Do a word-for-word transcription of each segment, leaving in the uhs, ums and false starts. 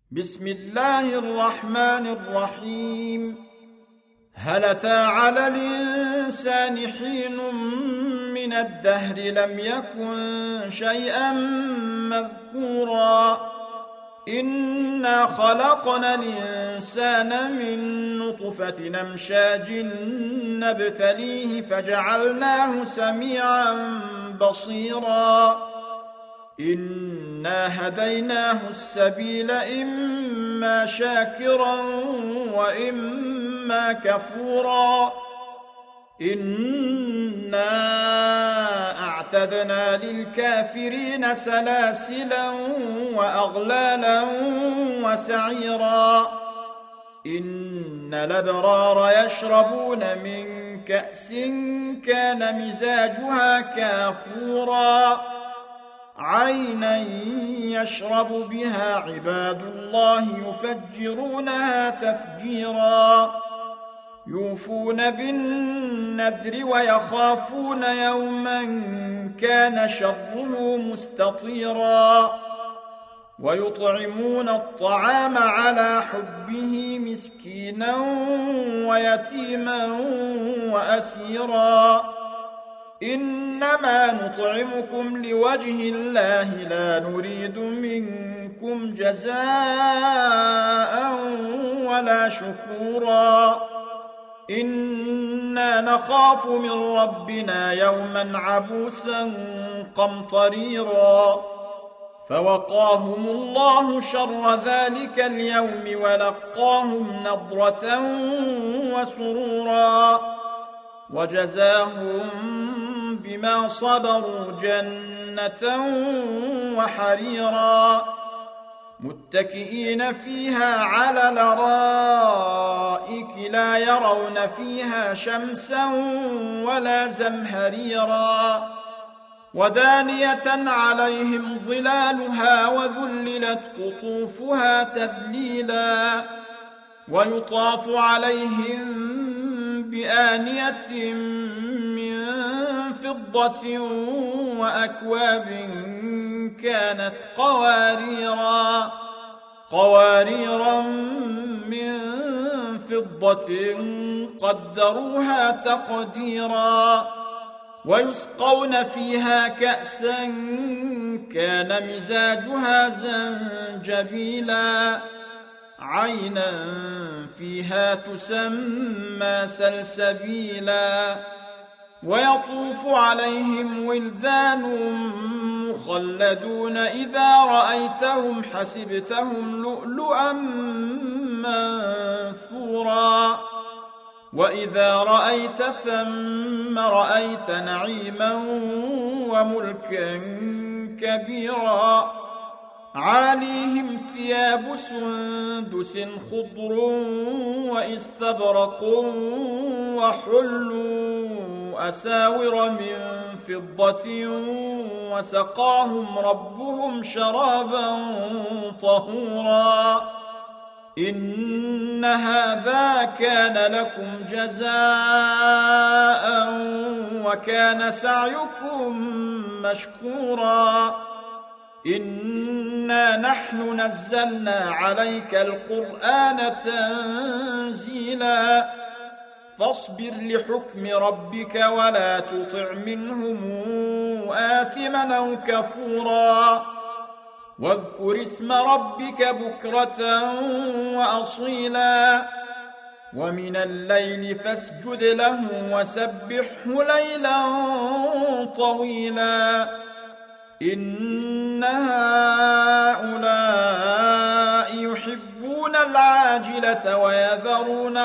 بسم الله الرحمن الرحيم. هل أتى على الإنسان حين من الدهر لم يكن شيئا مذكورا إنا خلقنا الإنسان من نطفة أمشاج نبتليه فجعلناه سميعا بصيرا إنا هديناه السبيل إما شاكرا وإما كفورا إنا أعتدنا للكافرين سلاسلا وأغلالا وسعيرا إن الأبرار يشربون من كأس كان مزاجها كافورا عينا يشرب بها عباد الله يفجرونها تفجيرا يوفون بالنذر ويخافون يوما كان شره مستطيرا ويطعمون الطعام على حبه مسكينا ويتيما وأسيرا إنما نطعمكم لوجه الله لا نريد منكم جزاء ولا شكورا إنا نخاف من ربنا يوما عبوسا قمطريرا فوقاهم الله شر ذلك اليوم ولقاهم نضرة وسرورا وجزاهم بما صبروا جنة وحريرا متكئين فيها على الأرائك لا يرون فيها شمسا ولا زمهريرا ودانية عليهم ظلالها وذللت قطوفها تذليلا ويطاف عليهم بآنية من فضة وأكواب كانت قواريرا قواريرا من فضة قدروها تقديرا ويسقون فيها كأسا كان مزاجها زنجبيلا عينا فيها تسمى سلسبيلا ويطوف عليهم ولدان مخلدون إذا رأيتهم حسبتهم لؤلؤا منثورا وإذا رأيت ثم رأيت نعيما وملكا كبيرا عاليهم ثياب سندس خضر واستبرق وحلوا أساور من فضة وسقاهم ربهم شرابا طهورا إن هذا كان لكم جزاء وكان سعيكم مشكورا إنا نحن نزلنا عليك القرآن تنزيلا فاصبر لحكم ربك ولا تطع منهم آثما أو كفورا واذكر اسم ربك بكرة وأصيلا ومن الليل فاسجد له وسبحه ليلا طويلا إن هؤلاء يحبون العاجلة ويذرون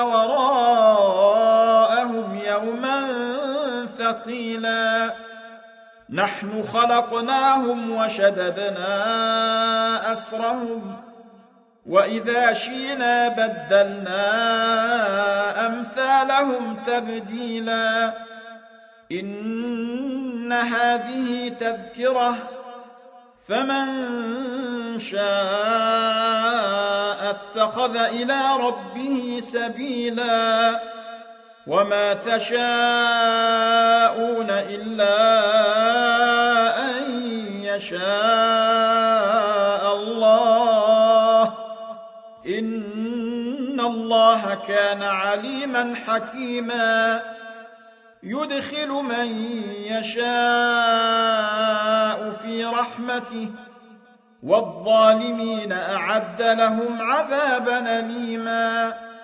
وراءهم يوما ثقيلا نحن خلقناهم وشددنا أسرهم وإذا شئنا بدلنا أمثالهم تبديلا إن هذه تذكرة فمن شاء اتخذ إلى ربه سبيلا وما تشاءون إلا أن يشاء الله إن الله كان عليما حكيما يدخل من يشاء في رحمته والظالمين أعد لهم عذابا أليما